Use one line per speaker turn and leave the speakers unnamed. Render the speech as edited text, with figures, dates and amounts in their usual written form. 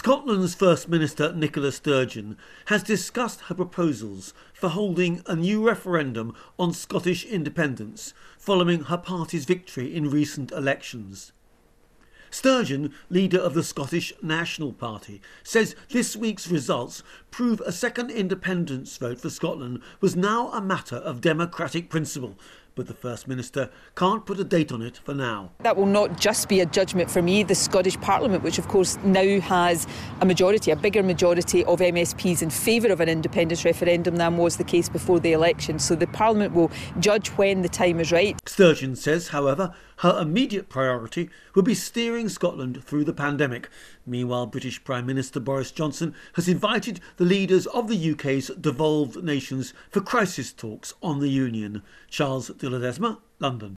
Scotland's First Minister Nicola Sturgeon has discussed her proposals for holding a new referendum on Scottish independence following her party's victory in recent elections. Sturgeon, leader of the Scottish National Party, says this week's results prove a second independence vote for Scotland was now a matter of democratic principle, but the First Minister can't put a date on it for now.
That will not just be a judgment for me. The Scottish Parliament, which of course now has a majority, a bigger majority of MSPs in favour of an independence referendum than was the case before the election. So the Parliament will judge when the time is right.
Sturgeon says, however, her immediate priority will be steering Scotland through the pandemic. Meanwhile, British Prime Minister Boris Johnson has invited the leaders of the UK's devolved nations for crisis talks on the Union. Charles de Ledesma, London.